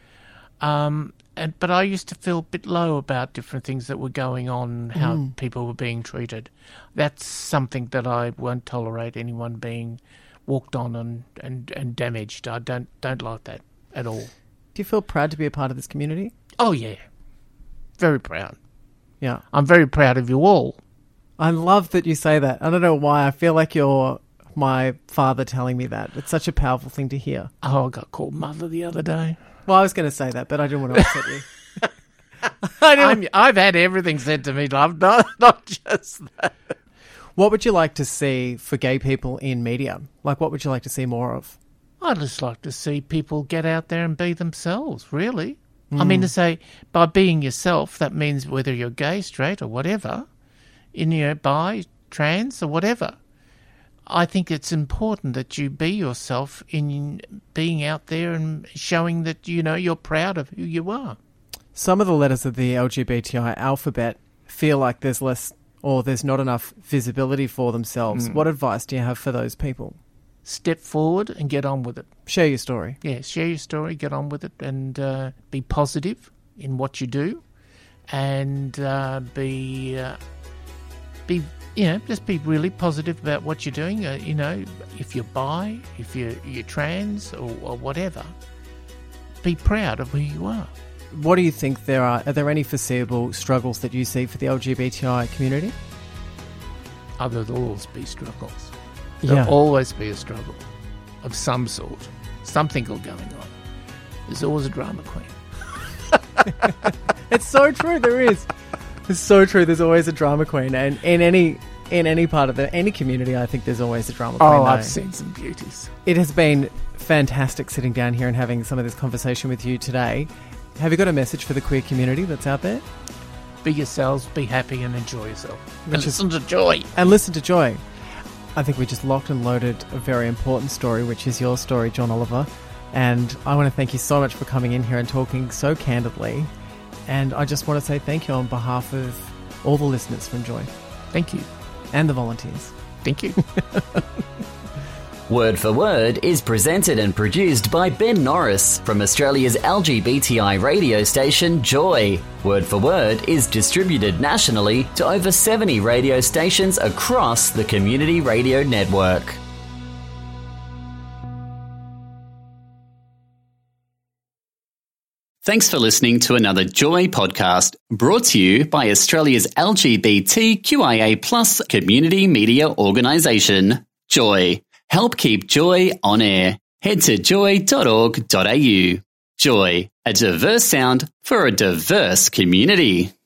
Um, and But I used to feel a bit low about different things that were going on, how mm. people were being treated. That's something that I won't tolerate, anyone being walked on and, and, and damaged. I don't don't like that at all. Do you feel proud to be a part of this community? Oh, yeah. Very proud. Yeah. I'm very proud of you all. I love that you say that. I don't know why. I feel like you're my father telling me that. It's such a powerful thing to hear. Oh, I got called mother the other day. Well, I was going to say that, but I didn't want to upset you. I I'm, I've had everything said to me, love, not, not just that. What would you like to see for gay people in media? Like, what would you like to see more of? I'd just like to see people get out there and be themselves, really. Mm. I mean, to say, by being yourself, that means whether you're gay, straight, or whatever, in your bi, trans, or whatever. I think it's important that you be yourself in being out there and showing that, you know, you're proud of who you are. Some of the letters of the L G B T I alphabet feel like there's less or there's not enough visibility for themselves. Mm. What advice do you have for those people? Step forward and get on with it. Share your story. Yeah, share your story, get on with it, and uh, be positive in what you do, and uh, be uh, be, you know, just be really positive about what you're doing. Uh, you know, if you're bi, if you're, you're trans or, or whatever, be proud of who you are. What do you think there are? Are there any foreseeable struggles that you see for the L G B T I community? Oh, there'll always be struggles. There'll Yeah. always be a struggle of some sort. Something going on. There's always a drama queen. It's so true. There is. It's so true. There's always a drama queen, and in any in any part of the any community, I think there's always a drama queen. Oh, though. I've seen some beauties. It has been fantastic sitting down here and having some of this conversation with you today. Have you got a message for the queer community that's out there? Be yourselves, be happy, and enjoy yourself. And Which is- listen to Joy. And listen to Joy. I think we just locked and loaded a very important story, which is your story, John Oliver. And I want to thank you so much for coming in here and talking so candidly. And I just want to say thank you on behalf of all the listeners from Joy. Thank you. And the volunteers. Thank you. Word for Word is presented and produced by Ben Norris from Australia's L G B T I radio station Joy. Word for Word is distributed nationally to over seventy radio stations across the Community Radio Network. Thanks for listening to another Joy podcast brought to you by Australia's L G B T Q I A plus community media organisation, Joy. Help keep Joy on air. Head to joy dot org dot a u. Joy, a diverse sound for a diverse community.